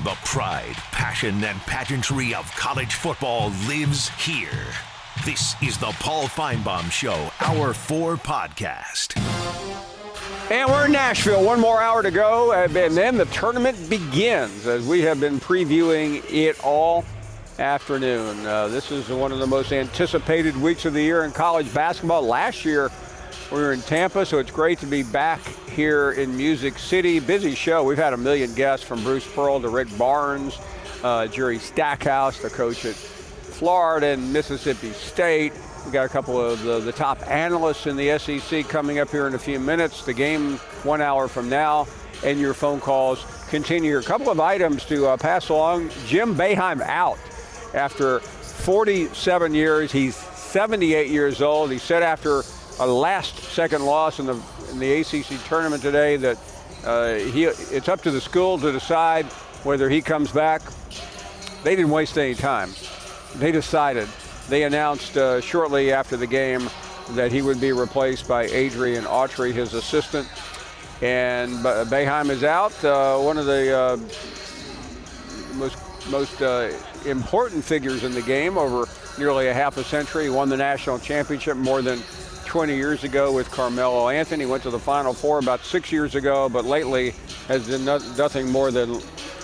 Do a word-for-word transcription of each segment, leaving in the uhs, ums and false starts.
The pride, passion, and pageantry of college football lives here. This is the Paul Finebaum Show, Hour four podcast. And we're in Nashville. One more hour to go, and then the tournament begins as we have been previewing it all afternoon. Uh, this is one of the most anticipated weeks of the year in college basketball. Last year, we were in Tampa, so it's great to be back here in Music City. Busy show. We've had a million guests, from Bruce Pearl to Rick Barnes, uh, Jerry Stackhouse, the coach at Florida and Mississippi State. We got a couple of the, the top analysts in the S E C coming up here in a few minutes. The game one hour from now, and your phone calls continue. A couple of items to uh, pass along. Jim Boeheim out after forty-seven years. He's seventy-eight years old. He said after a last-second loss in the in the A C C tournament today that uh, he it's up to the school to decide whether he comes back. They didn't waste any time. They decided. They announced uh, shortly after the game that he would be replaced by Adrian Autry, his assistant. And Boeheim is out. Uh, one of the uh, most most uh, important figures in the game over nearly a half a century. He won the national championship more than twenty years ago with Carmelo Anthony. Went to the Final Four about six years ago, but lately has done nothing more than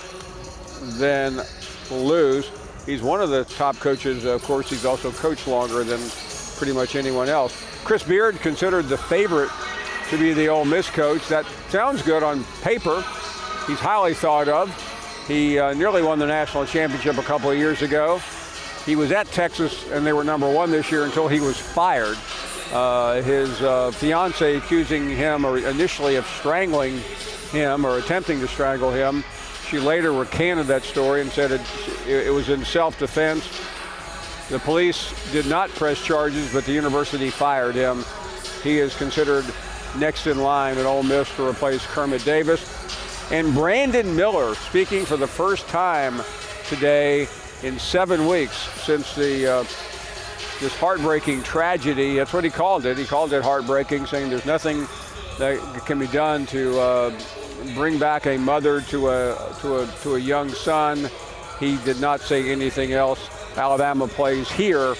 than lose. He's one of the top coaches. Of course, he's also coached longer than pretty much anyone else. Chris Beard, considered the favorite to be the Ole Miss coach. That sounds good on paper. He's highly thought of. He uh, nearly won the national championship a couple of years ago. He was at Texas, and they were number one this year until he was fired. Uh, his uh, fiance accusing him or initially of strangling him or attempting to strangle him. She later recanted that story and said it, it was in self-defense. The police did not press charges, but the university fired him. He is considered next in line at Ole Miss to replace Kermit Davis. And Brandon Miller, speaking for the first time today in seven weeks since the uh, this heartbreaking tragedy. That's what he called it. He called it heartbreaking, saying there's nothing that can be done to uh, bring back a mother to a to a to a young son. He did not say anything else. Alabama plays here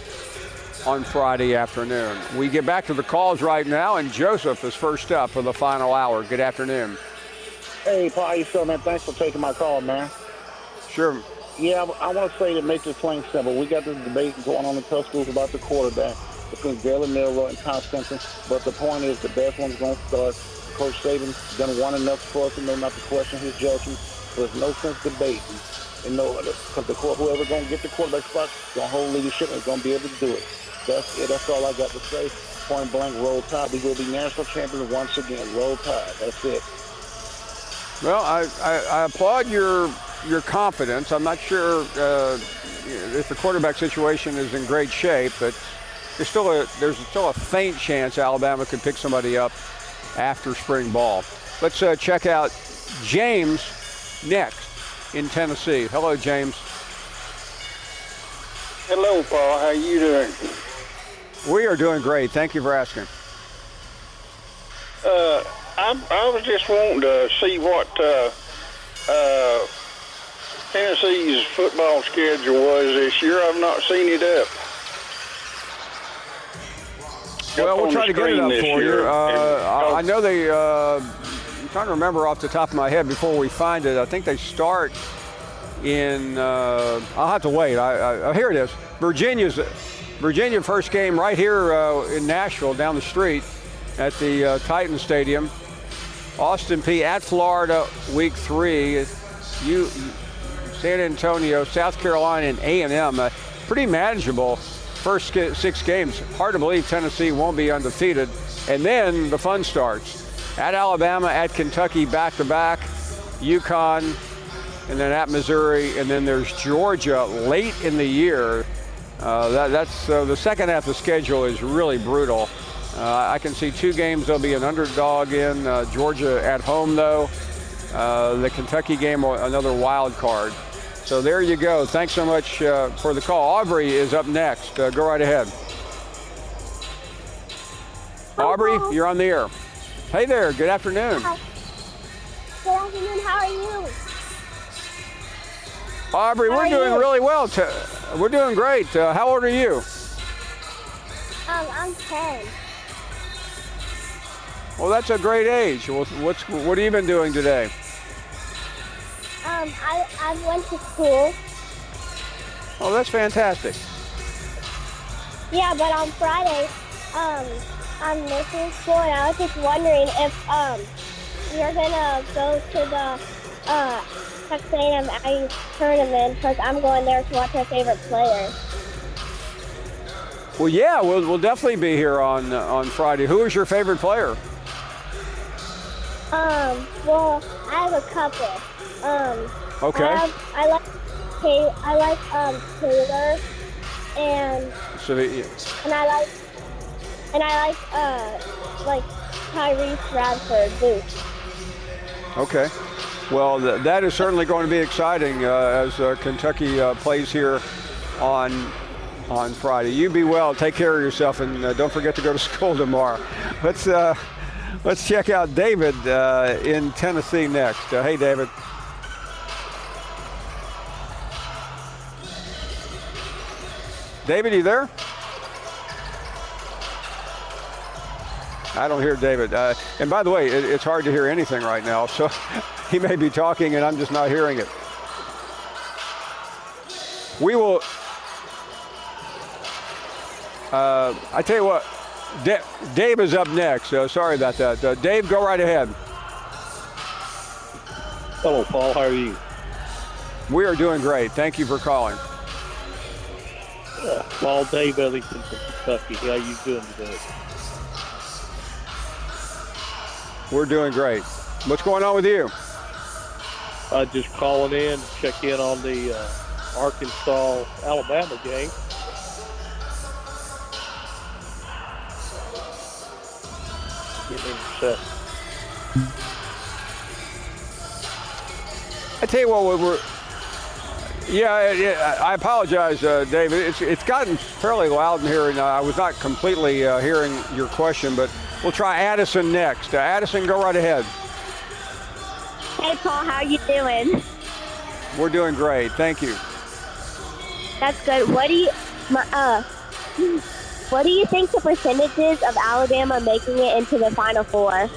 on Friday afternoon. We get back to the calls right now, and Joseph is first up for the final hour. Good afternoon. Hey, Paul, how you feeling, man? Thanks for taking my call, man. Sure. Yeah, I, I want to say to make this plain simple. We got this debate going on in tough schools about the quarterback between Jalen Milroe and Tom Spencer, but the point is the best one's going to start. Coach Saban's done one enough for us to know not to question his judgment. There's no sense debating. And no, because the whoever's going to get the quarterback spot is going to hold leadership and is going to be able to do it. That's it. That's all I got to say. Point blank, roll tide. We will be national champions once again. Roll tide. That's it. Well, I, I, I applaud your your confidence. I'm not sure uh, if the quarterback situation is in great shape, but there's still a there's still a faint chance Alabama could pick somebody up after spring ball. Let's uh, check out James next in Tennessee. Hello, James. Hello, Paul. How you doing? We are doing great. Thank you for asking. Uh, I, I was just wanting to see what uh, uh, Tennessee's football schedule was this year. I've not seen it up. Well, we'll try to get it up for you. Uh, I know they, uh, I'm trying to remember off the top of my head before we find it. I think they start in, uh, I'll have to wait. I, I, here it is. Virginia's, Virginia first game right here uh, in Nashville down the street at the uh, Titan Stadium. Austin Peay at Florida week three. You, San Antonio, South Carolina, and A and M. Uh, pretty manageable first six games. Hard to believe Tennessee won't be undefeated. And then the fun starts. At Alabama, at Kentucky, back-to-back, UConn, and then at Missouri, and then there's Georgia late in the year. Uh, that, that's uh, the second half of the schedule is really brutal. Uh, I can see two games there'll be an underdog in. Uh, Georgia at home, though. Uh, the Kentucky game, another wild card. So there you go. Thanks so much uh, for the call. Aubrey is up next. Uh, go right ahead. Aubrey, you're on the air. Hey there. Good afternoon. Hi. Good afternoon. How are you? Aubrey, How we're are doing you? really well. T- We're doing great. Uh, how old are you? Um, I'm ten. Well, that's a great age. Well, What's what have you been doing today? Um, I, I went to school. Oh, that's fantastic. Yeah, but on Friday, um, I'm missing school, and I was just wondering if um, you're gonna go to the uh, Texas A and M Aggie tournament, because I'm going there to watch my favorite player. Well, yeah, we'll, we'll definitely be here on uh, on Friday. Who is your favorite player? Um, well, I have a couple. Um, Okay. I, have, I like Tay- I like um Taylor, and So the, and I like and I like uh like Tyrese Radford, Boots. okay. Well, th- that is certainly going to be exciting uh, as uh, Kentucky uh, plays here on on Friday. You be well. Take care of yourself, and uh, don't forget to go to school tomorrow. Let's uh, let's check out David uh, in Tennessee next. Uh, hey, David. David, you there? I don't hear David. Uh, and by the way, it, it's hard to hear anything right now, so he may be talking and I'm just not hearing it. We will, uh, I tell you what, D- Dave is up next. Uh, sorry about that. Uh, Dave, go right ahead. Hello, Paul. How are you? We are doing great. Thank you for calling. Uh, Paul, Dave Ellington from Kentucky. How you doing today? We're doing great. What's going on with you? Uh, just calling in to check in on the uh, Arkansas-Alabama game. Give me a sec. I tell you what, we're, yeah, yeah, I apologize, uh, David. It's it's gotten fairly loud in here, and uh, I was not completely uh, hearing your question, but we'll try Addison next. Uh, Addison, go right ahead. Hey, Paul, how you doing? We're doing great. Thank you. That's good. What do you, my, uh, what do you think the percentages of Alabama making it into the Final Four?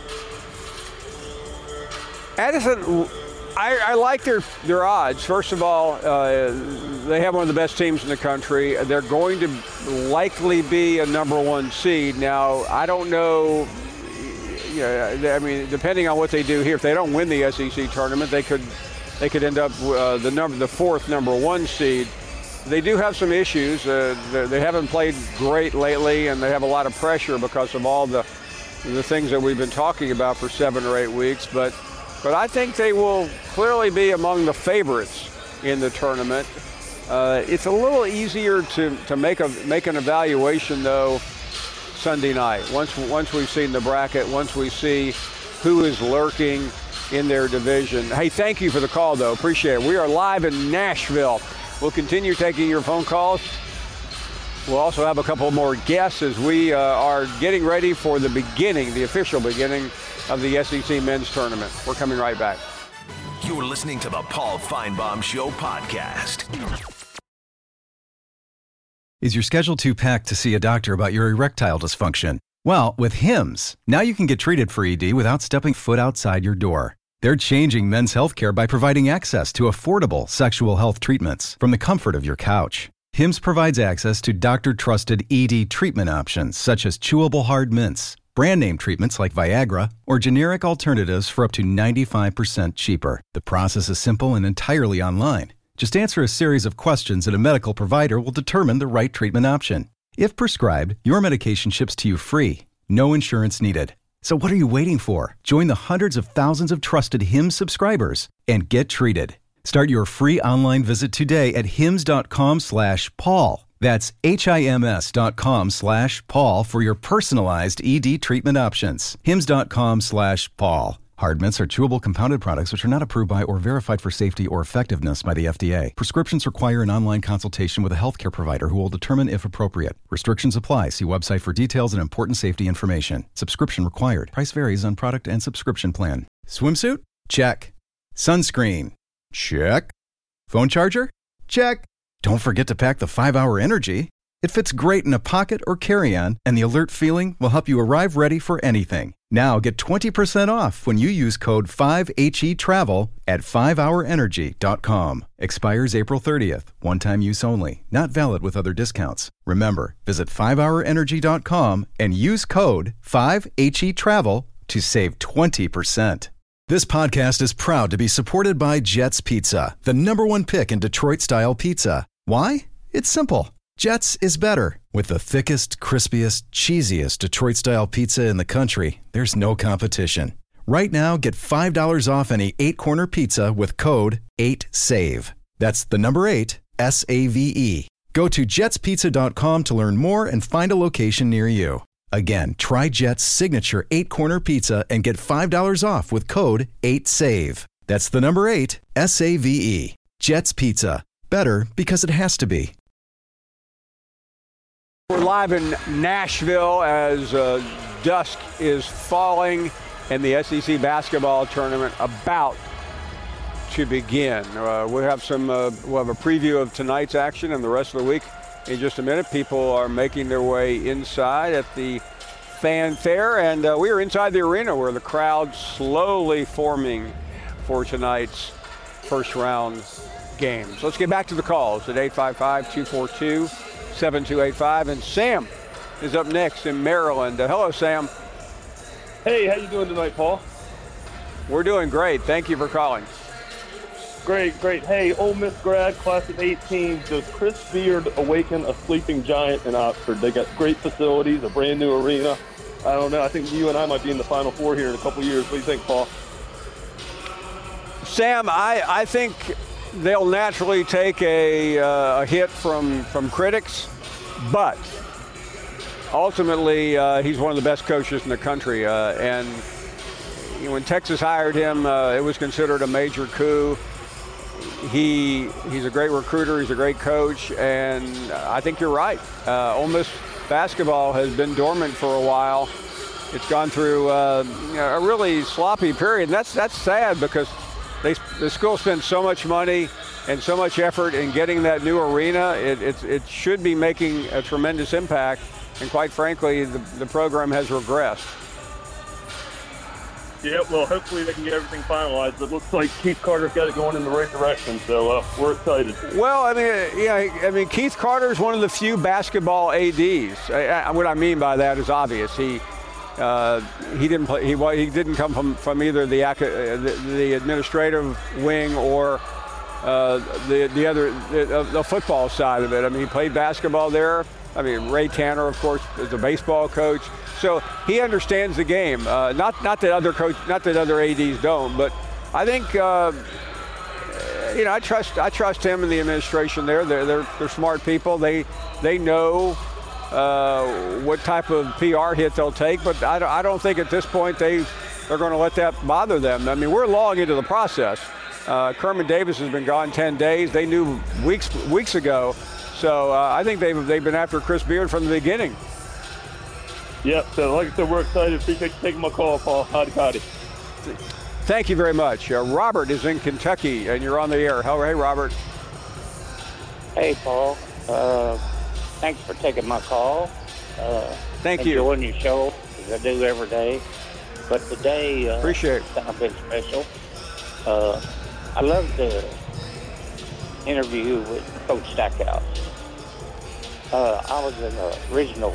Addison, I, I like their, their odds. First of all, uh, they have one of the best teams in the country. They're going to likely be a number one seed. Now, I don't know, you know, I mean, depending on what they do here, if they don't win the S E C tournament, they could they could end up uh, the number the fourth number one seed. They do have some issues. Uh, they haven't played great lately, and they have a lot of pressure because of all the the things that we've been talking about for seven or eight weeks. But But I think they will clearly be among the favorites in the tournament. Uh, it's a little easier to, to make a make an evaluation though Sunday night. Once once we've seen the bracket, once we see who is lurking in their division. Hey, thank you for the call though. Appreciate it. We are live in Nashville. We'll continue taking your phone calls. We'll also have a couple more guests as we uh, are getting ready for the beginning, the official beginning of the S E C men's tournament. We're coming right back. You're listening to the Paul Feinbaum Show podcast. Is your schedule too packed to see a doctor about your erectile dysfunction? Well, with Hims, now you can get treated for E D without stepping foot outside your door. They're changing men's healthcare by providing access to affordable sexual health treatments from the comfort of your couch. Hims provides access to doctor-trusted E D treatment options such as chewable hard mints, brand name treatments like Viagra, or generic alternatives for up to ninety-five percent cheaper. The process is simple and entirely online. Just answer a series of questions and a medical provider will determine the right treatment option. If prescribed, your medication ships to you free. No insurance needed. So what are you waiting for? Join the hundreds of thousands of trusted Hims subscribers and get treated. Start your free online visit today at hims.com slash Paul. That's H-I-M-S dot com slash Paul for your personalized E D treatment options. Hims.com slash Paul. Hard mints are chewable compounded products which are not approved by or verified for safety or effectiveness by the F D A. Prescriptions require an online consultation with a healthcare provider who will determine if appropriate. Restrictions apply. See website for details and important safety information. Subscription required. Price varies on product and subscription plan. Swimsuit? Check. Sunscreen? Check. Phone charger? Check. Don't forget to pack the five hour Energy. It fits great in a pocket or carry-on, and the alert feeling will help you arrive ready for anything. Now get twenty percent off when you use code five H E travel at five hour energy dot com. Expires April thirtieth. One-time use only. Not valid with other discounts. Remember, visit five hour energy dot com and use code five H E travel to save twenty percent. This podcast is proud to be supported by Jets Pizza, the number one pick in Detroit-style pizza. Why? It's simple. Jets is better. With the thickest, crispiest, cheesiest Detroit-style pizza in the country, there's no competition. Right now, get five dollars off any eight-corner pizza with code eight save. That's the number eight, S A V E. Go to jets pizza dot com to learn more and find a location near you. Again, try Jet's signature eight-corner pizza and get five dollars off with code eight save. That's the number eight, S A V E. Jet's Pizza. Better because it has to be. We're live in Nashville as uh, dusk is falling and the S E C basketball tournament about to begin. Uh, we'll have some. Uh, we'll have a preview of tonight's action and the rest of the week in just a minute. People are making their way inside at the fanfare, and uh, we are inside the arena where the crowd slowly forming for tonight's first round games. Let's get back to the calls at eight five five, two four two, seven two eight five, and Sam is up next in Maryland. Uh, hello, Sam. Hey, how you doing tonight, Paul? We're doing great. Thank you for calling. Great, great. Hey, Ole Miss grad, class of eighteen. Does Chris Beard awaken a sleeping giant in Oxford? They got great facilities, a brand new arena. I don't know. I think you and I might be in the Final Four here in a couple of years. What do you think, Paul? Sam, I, I think they'll naturally take a, uh, a hit from, from critics, but ultimately uh, he's one of the best coaches in the country. Uh, and you know, when Texas hired him, uh, it was considered a major coup. He he's a great recruiter. He's a great coach, and I think you're right. Uh, Ole Miss basketball has been dormant for a while. It's gone through uh, you know, a really sloppy period, and that's that's sad because they the school spent so much money and so much effort in getting that new arena. It it, it should be making a tremendous impact, and quite frankly, the, the program has regressed. Yeah, well, hopefully they can get everything finalized. It looks like Keith Carter's got it going in the right direction, so uh, we're excited. Well, I mean, yeah, I mean, Keith Carter is one of the few basketball A Ds. I, I, what I mean by that is obvious. He uh, he didn't play. He he didn't come from, from either the, the the administrative wing or uh, the the other the, the football side of it. I mean, he played basketball there. I mean, Ray Tanner, of course, is a baseball coach. So he understands the game. Uh, not not that other coach, not that other A Ds don't, but I think uh, you know I trust I trust him and the administration there. They're they're, they're smart people. They they know uh, what type of P R hit they'll take. But I don't, I don't think at this point they they're going to let that bother them. I mean, we're long into the process. Uh, Kermit Davis has been gone ten days. They knew weeks weeks ago. So uh, I think they've they've been after Chris Beard from the beginning. Yep, so like I said, we're excited. Appreciate you taking my call, Paul. Howdy, howdy. Thank you very much. Uh, Robert is in Kentucky, and you're on the air. Hey, Robert. Hey, Paul. Uh, thanks for taking my call. Uh, Thank you. Enjoying your show, as I do every day. But today, uh, Appreciate it. kind of been special. Uh, I loved the interview with Coach Stackhouse. Uh, I was in the original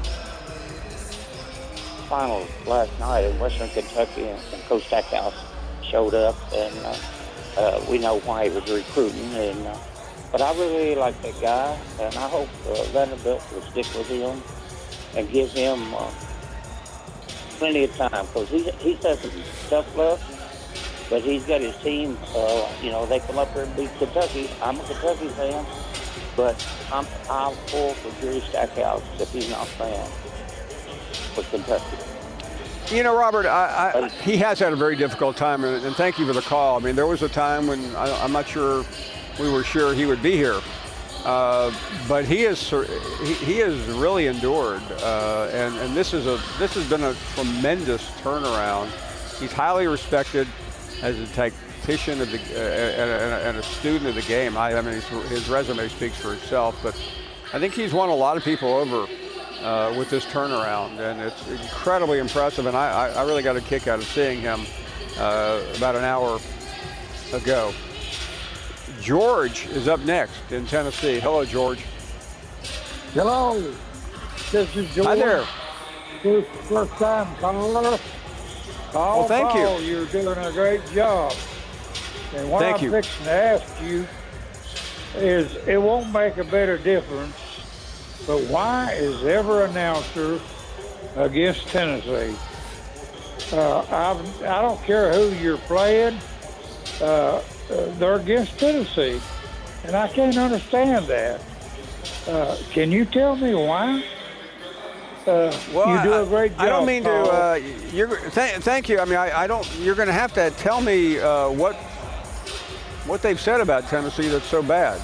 finals last night in Western Kentucky, and, and Coach Stackhouse showed up, and uh, uh, we know why he was recruiting. And uh, but I really like that guy, and I hope uh, Vanderbilt will stick with him and give him uh, plenty of time, because he he has some stuff left, but he's got his team. Uh, you know, they come up here and beat Kentucky. I'm a Kentucky fan, but I'm I'm full for Jerry Stackhouse if he's not playing for Kentucky. You know, Robert, I, I, he has had a very difficult time, and, and thank you for the call. I mean, there was a time when I, I'm not sure we were sure he would be here, uh, but he has he, he has really endured, uh, and and this is a this has been a tremendous turnaround. He's highly respected as a tactician of the, uh, and, a, and a student of the game. I, I mean, his, his resume speaks for itself, but I think he's won a lot of people over uh, with this turnaround, and it's incredibly impressive. And I, I, I really got a kick out of seeing him uh, about an hour ago. George is up next in Tennessee. Hello, George. Hello. This is George. Hi there. This is first time caller. Oh, well, thank Paul, you. You're doing a great job. And what thank I'm you. fixing to ask you is, it won't make a better difference, but why is every announcer against Tennessee? Uh, I've, I don't care who you're playing. Uh, uh, they're against Tennessee, and I can't understand that. Uh, can you tell me why? Uh, well, you do I, a great job. I don't mean Paul. to. Uh, you're, th- thank you. I mean, I, I don't. You're going to have to tell me uh, what what they've said about Tennessee that's so bad.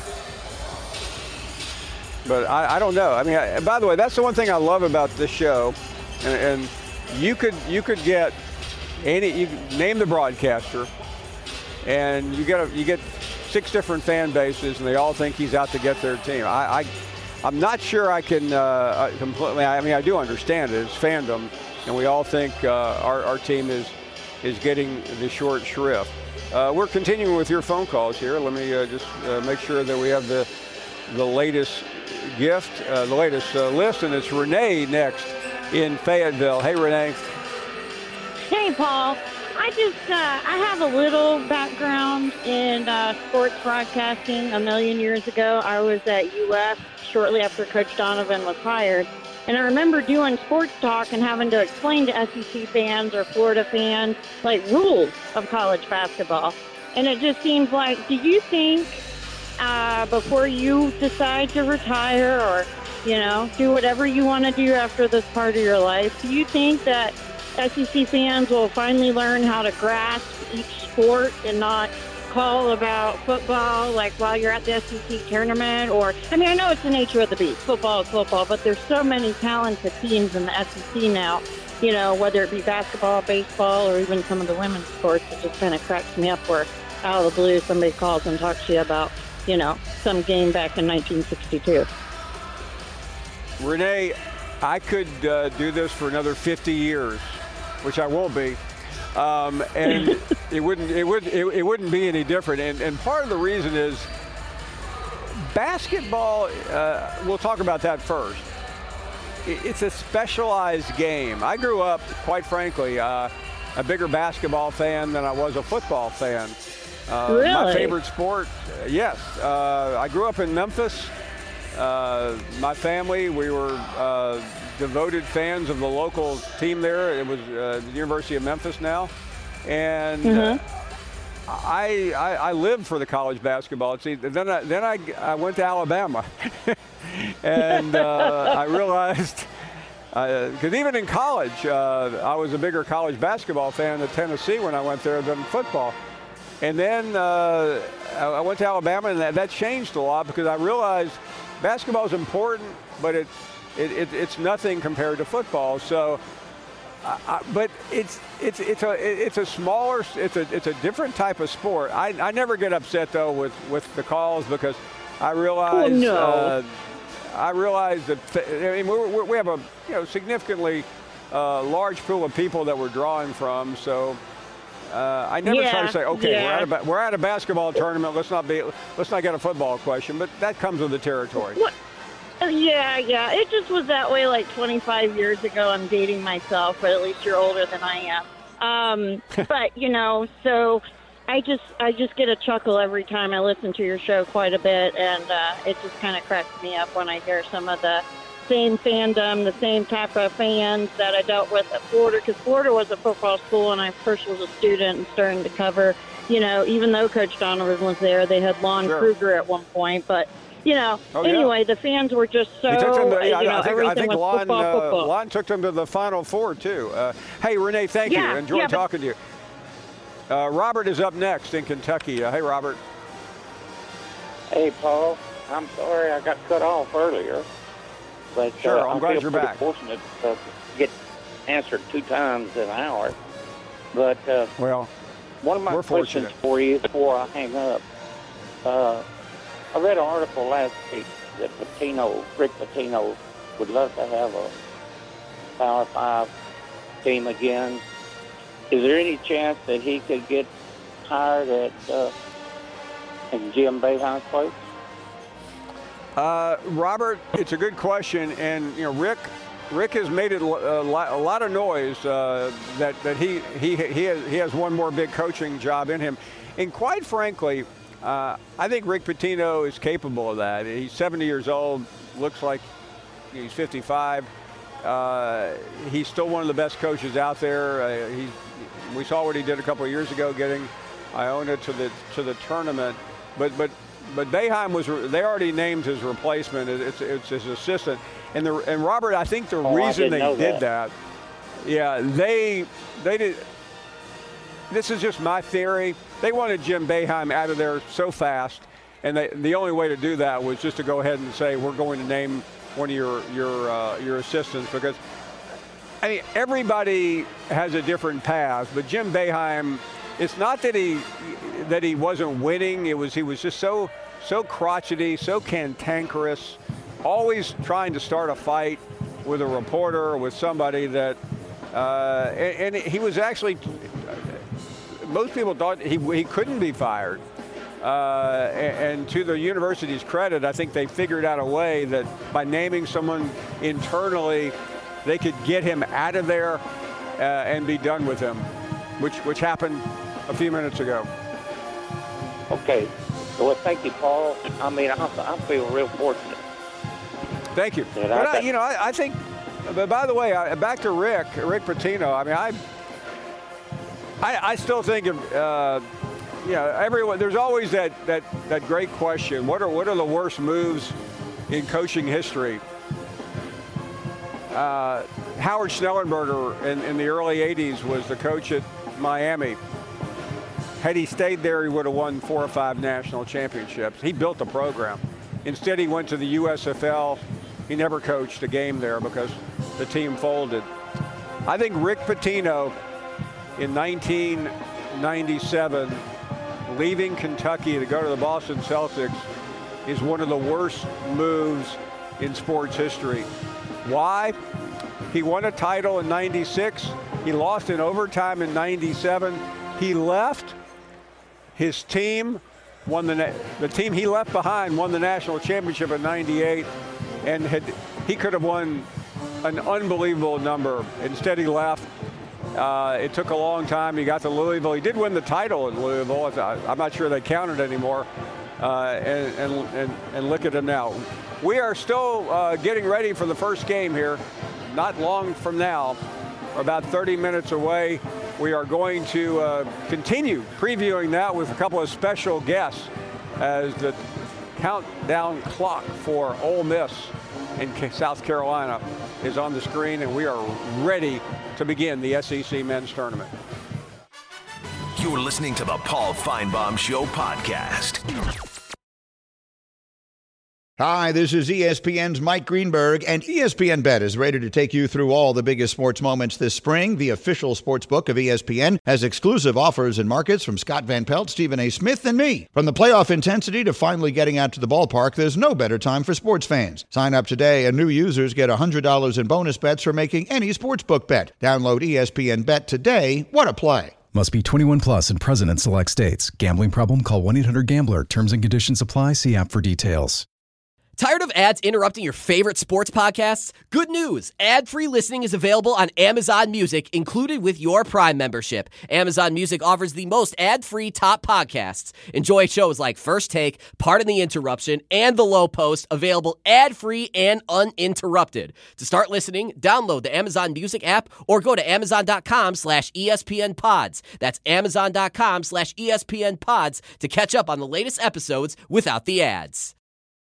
But I, I don't know. I mean, I, by the way, that's the one thing I love about this show, and, and you could you could get any you could name the broadcaster, and you get a, you get six different fan bases, and they all think he's out to get their team. I. I I'm not sure I can uh, completely. I mean, I do understand it. It's fandom, and we all think uh, our, our team is is getting the short shrift. Uh, we're continuing with your phone calls here. Let me uh, just uh, make sure that we have the the latest gift, uh, the latest uh, list, and it's Renee next in Fayetteville. Hey, Renee. Hey, Paul. I just, uh, I have a little background in uh, sports broadcasting. A million years ago, I was at U S shortly after Coach Donovan was hired. And I remember doing sports talk and having to explain to S E C fans or Florida fans, like, rules of college basketball. And it just seems like, do you think uh, before you decide to retire or, you know, do whatever you want to do after this part of your life, do you think that S E C fans will finally learn how to grasp each sport and not call about football like while you're at the S E C tournament? Or, I mean, I know it's the nature of the beast. Football is football, but there's so many talented teams in the S E C now, you know, whether it be basketball, baseball, or even some of the women's sports. It just kind of cracks me up where out of the blue somebody calls and talks to you about, you know, some game back in nineteen sixty-two. Renee, I could uh, do this for another fifty years, which I won't be, um, and it wouldn't it would it, it wouldn't be any different. And, and part of the reason is basketball. Uh, we'll talk about that first. It, it's a specialized game. I grew up, quite frankly, uh, a bigger basketball fan than I was a football fan. Uh, really? My favorite sport, uh, yes. Uh, I grew up in Memphis. Uh, my family, we were uh, devoted fans of the local team there. It was uh, the University of Memphis now. And mm-hmm. uh, I, I I lived for the college basketball team. Then I, then I, I went to Alabama. and uh, I realized, because uh, even in college, uh, I was a bigger college basketball fan at Tennessee when I went there than football. And then uh, I went to Alabama, and that, that changed a lot because I realized basketball is important, but it, it, it it's nothing compared to football. So, uh, I, but it's it's it's a it's a smaller it's a it's a different type of sport. I, I never get upset though with, with the calls because I realize oh, no. uh, I realize that I mean we we have a you know significantly uh, large pool of people that we're drawing from. So. Uh, I never yeah, try to say, okay, yeah. we're at a ba- we're at a basketball tournament. Let's not be let's not get a football question, but that comes with the territory. What? Yeah, yeah. It just was that way like twenty-five years ago. I'm dating myself, but at least you're older than I am. Um, but you know, so I just I just get a chuckle every time I listen to your show quite a bit, and uh, it just kind of cracks me up when I hear some of the same fandom, the same type of fans that I dealt with at Florida, because Florida was a football school, and I first was a student and starting to cover, you know, even though Coach Donovan was there, they had Lon sure. Kruger at one point, but, you know, oh, anyway, yeah. the fans were just so, to, you yeah, know, I think, everything I think was Lon, football, uh, football. Lon took them to the Final Four, too. Uh, hey, Renee, thank yeah, you. Enjoyed yeah, talking to you. Uh, Robert is up next in Kentucky. Uh, hey, Robert. Hey, Paul. I'm sorry I got cut off earlier. But, sure, uh, I'm I glad feel you're pretty back. fortunate to get answered two times an hour. But uh, well, one of my We're questions fortunate. for you before I hang up. Uh, I read an article last week that Pitino, Rick Pitino, would love to have a Power Five team again. Is there any chance that he could get hired at uh, in Jim Boeheim's place? Uh, Robert, it's a good question, and you know, Rick, Rick has made it a lot, a lot of noise uh, that that he he he has, he has one more big coaching job in him, and quite frankly, uh, I think Rick Pitino is capable of that. He's seventy years old, looks like he's fifty-five. Uh, he's still one of the best coaches out there. Uh, he, we saw what he did a couple of years ago, getting Iona to the to the tournament, but but. But Boeheim was, they already named his replacement. It's, it's his assistant. And the, and Robert, I think the oh, reason they know did that. that, yeah, they, they did, this is just my theory. They wanted Jim Boeheim out of there so fast. And they, the only way to do that was just to go ahead and say, we're going to name one of your, your, uh, your assistants, because I mean, everybody has a different path, but Jim Boeheim, it's not that he that he wasn't winning. It was he was just so so crotchety, so cantankerous, always trying to start a fight with a reporter or with somebody that. Uh, and, and he was actually. Most people thought he he couldn't be fired. Uh, and, and to the university's credit, I think they figured out a way that by naming someone internally, they could get him out of there uh, and be done with him, which which happened a few minutes ago. Okay. Well, thank you, Paul. I mean, I, I feel real fortunate. Thank you. But But I, I, you know, I, I think. But by the way, I, back to Rick, Rick Pitino. I mean, I, I, I still think of, uh, you know, everyone. There's always that that that great question. What are what are the worst moves in coaching history? Uh, Howard Schnellenberger in, in the early eighties was the coach at Miami. Had he stayed there, he would have won four or five national championships. He built the program. Instead, he went to the U S F L. He never coached a game there because the team folded. I think Rick Pitino in nineteen ninety-seven, leaving Kentucky to go to the Boston Celtics, is one of the worst moves in sports history. Why? He won a title in ninety-six. He lost in overtime in ninety-seven. He left. His team won the the team he left behind won the national championship in ninety-eight, and had he could have won an unbelievable number. Instead, he left. Uh, it took a long time. He got to Louisville. He did win the title in Louisville. I'm not sure they count it anymore. Uh, and, and, and, and look at him now. We are still uh, getting ready for the first game here. Not long from now, we're about thirty minutes away. We are going to uh, continue previewing that with a couple of special guests as the countdown clock for Ole Miss in South Carolina is on the screen, and we are ready to begin the S E C men's tournament. You're listening to the Paul Feinbaum Show podcast. Hi, this is E S P N's Mike Greenberg, and E S P N Bet is ready to take you through all the biggest sports moments this spring. The official sports book of E S P N has exclusive offers and markets from Scott Van Pelt, Stephen A. Smith, and me. From the playoff intensity to finally getting out to the ballpark, there's no better time for sports fans. Sign up today, and new users get one hundred dollars in bonus bets for making any sportsbook bet. Download E S P N Bet today. What a play. Must be twenty-one plus and present in select states. Gambling problem? Call one eight hundred gambler. Terms and conditions apply. See app for details. Tired of ads interrupting your favorite sports podcasts? Good news! Ad-free listening is available on Amazon Music, included with your Prime membership. Amazon Music offers the most ad-free top podcasts. Enjoy shows like First Take, Pardon the Interruption, and The Low Post, available ad-free and uninterrupted. To start listening, download the Amazon Music app or go to amazon.com slash ESPN pods. That's amazon.com slash ESPN pods to catch up on the latest episodes without the ads.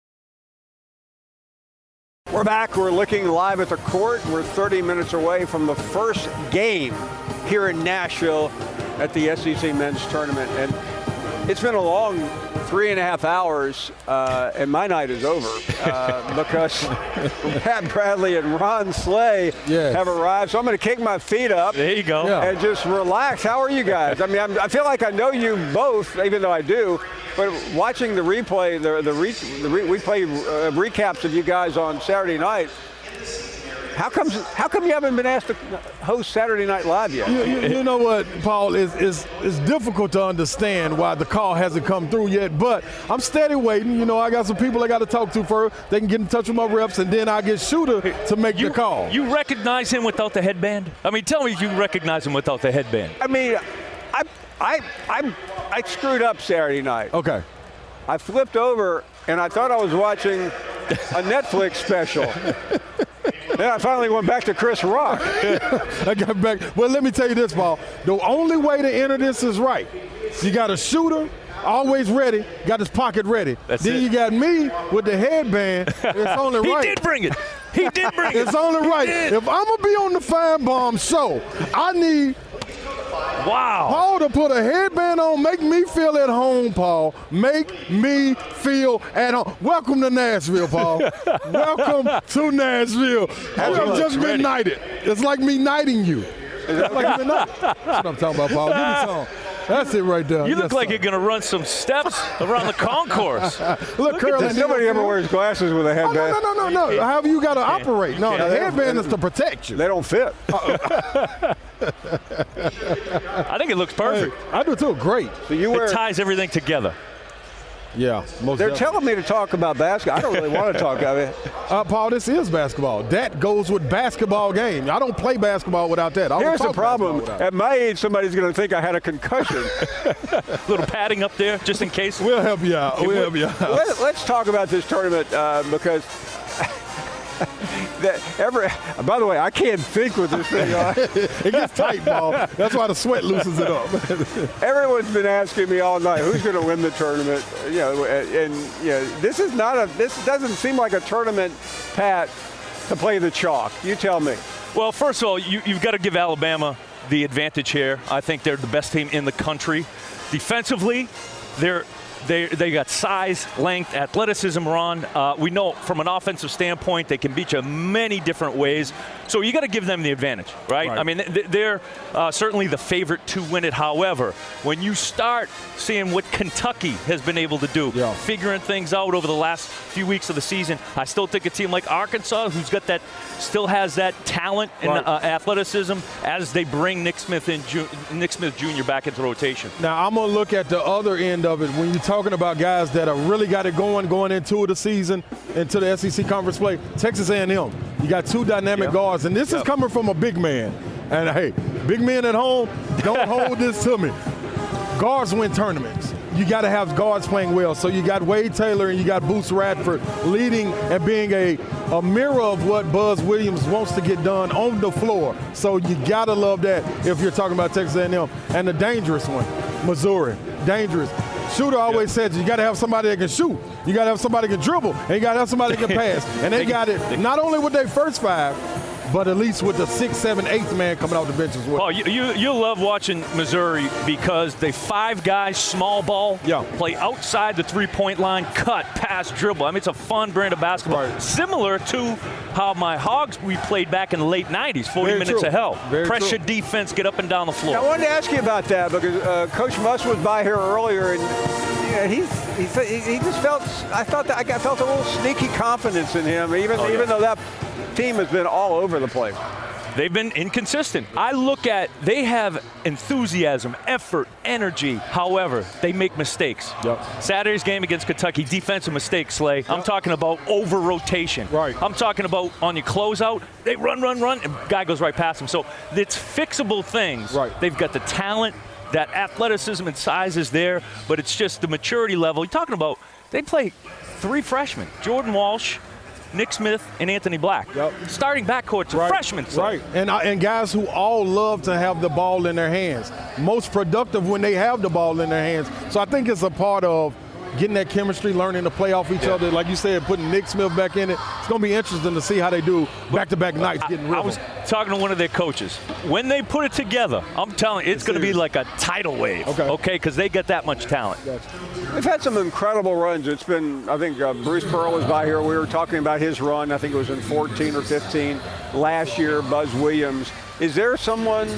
We're back. We're looking live at the court. We're thirty minutes away from the first game here in Nashville at the S E C men's tournament. And it's been a long three and a half hours, uh, and my night is over uh, because Pat Bradley and Ron Slay yes. have arrived. So I'm going to kick my feet up. There you go. Yeah. And just relax. How are you guys? I mean, I'm, I feel like I know you both, even though I do. But watching the replay, the the, re, the re, we play uh, recaps of you guys on Saturday night. How come? How come you haven't been asked to host Saturday Night Live yet? You, you, you know what, Paul? It's, it's, it's difficult to understand why the call hasn't come through yet, but I'm steady waiting. You know, I got some people I got to talk to first. They can get in touch with my reps, and then I get Shooter to make you, the call. You recognize him without the headband? I mean, tell me you recognize him without the headband. I mean, I, I, I, I screwed up Saturday night. Okay. I flipped over, and I thought I was watching a Netflix special. Then I finally went back to Chris Rock. I got back. Well, let me tell you this, Paul. The only way to enter this is right. You got a shooter, always ready, got his pocket ready. That's then it. you got me with the headband. It's only he right. He did bring it. He did bring it. It's only right. If I'm going to be on the Fine Bomb show, I need Wow. Paul to put a headband on, make me feel at home, Paul. Make me feel at home. Welcome to Nashville, Paul. Welcome to Nashville. We have just been ready. Knighted. It's like me knighting you. It's like me knighted. That's what I'm talking about, Paul. Give me some. That's it right there. You look yes, like sir. you're going to run some steps around the concourse. Look, look Curly. Nobody ever wears glasses with a headband. Oh, no, no, no, no, no. However you got to operate. No, the headband is to protect you. They don't fit. I think it looks perfect. Hey, I do too. Great. So you wear, it ties everything together. Yeah, most they're definitely. telling me to talk about basketball. I don't really want to talk about it. Uh, Paul, this is basketball. That goes with basketball game. I don't play basketball without that. I Here's don't the problem. At my age, somebody's going to think I had a concussion. Little padding up there, just in case. We'll help you out. We'll help you out. Let, let's talk about this tournament uh, because that every. By the way, I can't think with this thing on. It gets tight, Paul. That's why the sweat loosens it up. Everyone's been asking me all night, who's going to win the tournament? You know, and, and you know, this is not a. This doesn't seem like a tournament, Pat, to play the chalk. You tell me. Well, first of all, you, you've got to give Alabama the advantage here. I think they're the best team in the country. Defensively, they're. They they got size, length, athleticism, Ron. Uh, we know from an offensive standpoint, they can beat you many different ways. So you got to give them the advantage, right? right. I mean, they're uh, certainly the favorite to win it. However, when you start seeing what Kentucky has been able to do, yeah. figuring things out over the last few weeks of the season, I still think a team like Arkansas, who's got that, still has that talent and right. uh, athleticism as they bring Nick Smith in, Ju- Nick Smith Junior back into rotation. Now I'm gonna look at the other end of it when you're talking about guys that have really got it going going into the season, into the S E C conference play. Texas A and M, you got two dynamic yep. guards, and this yep. is coming from a big man. And hey, big men at home, don't hold this to me. Guards win tournaments. You got to have guards playing well. So you got Wade Taylor and you got Boots Radford leading and being a, a mirror of what Buzz Williams wants to get done on the floor. So you got to love that if you're talking about Texas A and M. And the dangerous one, Missouri, dangerous. Shooter always yeah. says you got to have somebody that can shoot. You got to have somebody that can dribble. And you got to have somebody that can pass. And they got it not only with their first five, but at least with the sixth, seventh, eighth man coming off the bench as well. Oh, you, you, you'll love watching Missouri because they five guys, small ball, yeah. play outside the three-point line, cut, pass, dribble. I mean, it's a fun brand of basketball. Right. Similar to how my Hogs we played back in the late nineties, forty Very minutes true. of hell. Very Pressure true. defense, get up and down the floor. Now, I wanted to ask you about that because uh, Coach Muss was by here earlier, and yeah, he's, he's he just felt. I thought that I felt a little sneaky confidence in him, even oh, yeah. even though that team has been all over the place. They've been inconsistent. I look at, they have enthusiasm, effort, energy. However, they make mistakes. Yep. Saturday's game against Kentucky, defensive mistakes, Slay. Yep. I'm talking about over-rotation. Right. I'm talking about on your closeout, they run, run, run, and guy goes right past them. So it's fixable things. Right. They've got the talent, that athleticism and size is there, but it's just the maturity level. You're talking about, they play three freshmen, Jordan Walsh, Nick Smith, and Anthony Black. Yep. Starting backcourt to right. freshmen. So. Right, and, uh, and guys who all love to have the ball in their hands. Most productive when they have the ball in their hands. So I think it's a part of getting that chemistry, learning to play off each Yeah. other. Like you said, putting Nick Smith back in it. It's going to be interesting to see how they do back-to-back nights getting rhythm. I was talking to one of their coaches. When they put it together, I'm telling you, it's going to be like a tidal wave. Okay. Okay, because they get that much talent. They've had some incredible runs. It's been, I think uh, Bruce Pearl was by here. We were talking about his run. I think it was in fourteen or fifteen last year. Buzz Williams. Is there someone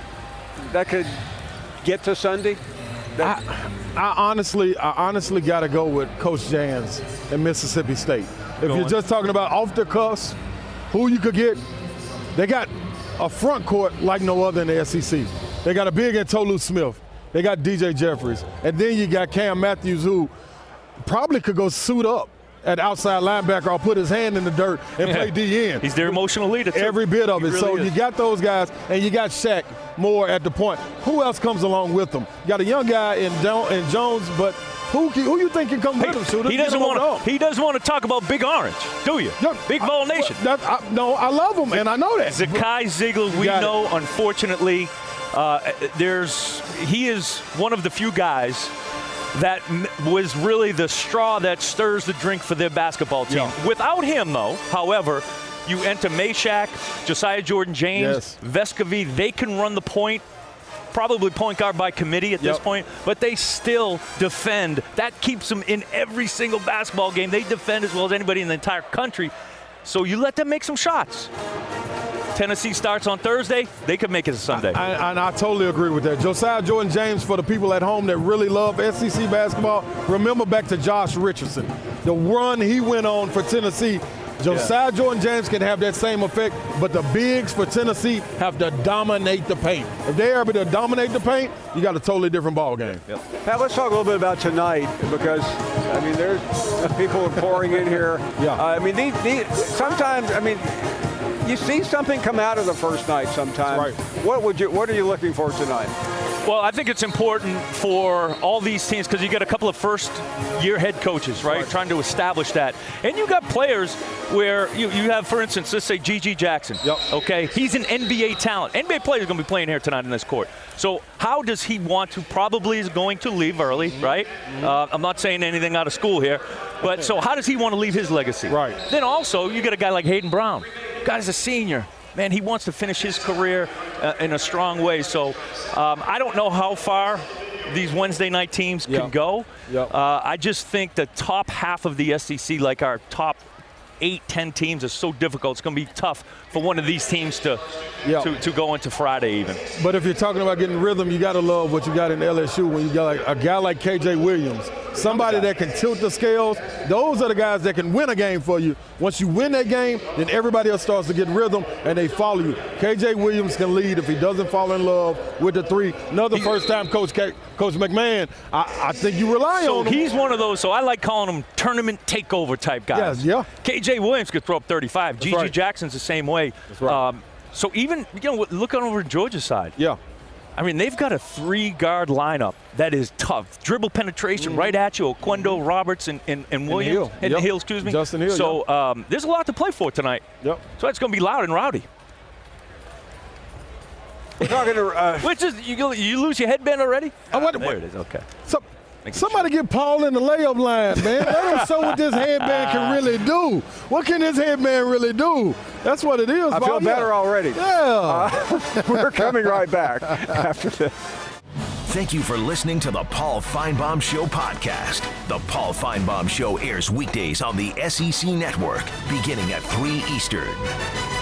that could get to Sunday? That- I, I honestly, I honestly got to go with Coach Jans at Mississippi State. If Going. you're just talking about off the cuffs, who you could get, they got a front court like no other in the S E C. They got a big in Tolu Smith. They got D J Jeffries. And then you got Cam Matthews, who probably could go suit up at outside linebacker or put his hand in the dirt and Yeah. play D N. He's their emotional leader, too. Every bit of He it. really so is. you got those guys, and you got Shaq Moore at the point. Who else comes along with them? You got a young guy in, jo- in Jones, but who can, who you think can come with him, Shooter? He doesn't want to. He doesn't want to talk about Big Orange, do you? Yeah, Big Vol Nation. That, I, no, I love him, and I know that. Zakai Ziegler, we Got it. know, unfortunately, uh, there's he is one of the few guys that m- was really the straw that stirs the drink for their basketball team. Yeah. Without him, though, however, you enter Meshack, Josiah Jordan-James, Yes. Vescovy. They can run the point. Probably point guard by committee at Yep. this point, but they still defend. That keeps them in every single basketball game. They defend as well as anybody in the entire country. So you let them make some shots. Tennessee starts on Thursday. They could make it a Sunday. I, and I totally agree with that. Josiah Jordan-James, for the people at home that really love S E C basketball, remember back to Josh Richardson. The run he went on for Tennessee. Josiah Jordan-James can have that same effect, but the bigs for Tennessee have to dominate the paint. If they're able to dominate the paint, you got a totally different ball game. Pat, let's talk a little bit about tonight because, I mean, there's people are pouring in here. Yeah. Uh, I mean, these, these, sometimes, I mean, you see something come out of the first night sometimes. Right. What would you? What are you looking for tonight? Well, I think it's important for all these teams because you got a couple of first-year head coaches, right, Right. trying to establish that. And you got players where you, you have, for instance, let's say G G Jackson. Yep. Okay, he's an N B A talent. N B A player is going to be playing here tonight in this court. So how does he want to? Probably is going to leave early, Mm-hmm. right? Uh, I'm not saying anything out of school here, but so how does he want to leave his legacy? Right. Then also you got a guy like Hayden Brown. Guy's a senior. Man, he wants to finish his career uh, in a strong way. So um, I don't know how far these Wednesday night teams Yeah. can go. Yep. Uh, I just think the top half of the S E C, like our top eight, ten teams, is so difficult. It's going to be tough for one of these teams to, Yeah. to to go into Friday even. But if you're talking about getting rhythm, you got to love what you got in L S U when you got like a guy like K J Williams, somebody that can tilt the scales. Those are the guys that can win a game for you. Once you win that game, then everybody else starts to get rhythm and they follow you. K J Williams can lead if he doesn't fall in love with the three. Another first-time coach, K- Coach McMahon, I, I think you rely So on him. he's one of those, so I like calling him tournament takeover type guys. Yes, yeah. K J Williams could throw up thirty-five. G G right. Jackson's the same way. That's right. Um, so even, you know, look on over Georgia's side. Yeah. I mean, they've got a three-guard lineup that is tough. Dribble penetration right at you. Oquendo, Roberts, and, and, and Williams. Hill. And Yep. Hill, excuse me. Justin Hill, So um, there's a lot to play for tonight. Yep. So it's going to be loud and rowdy. We're talking to. Uh, Which is, you, go- you lose your headband already? I wonder- there it is, okay. So, somebody get Paul in the layup line, man. Let him show what this headband can really do. What can this headband really do? That's what it is. I feel Paul. better Yeah. already. Yeah. Uh, we're coming right back after this. Thank you for listening to the Paul Feinbaum Show podcast. The Paul Feinbaum Show airs weekdays on the S E C Network, beginning at three Eastern.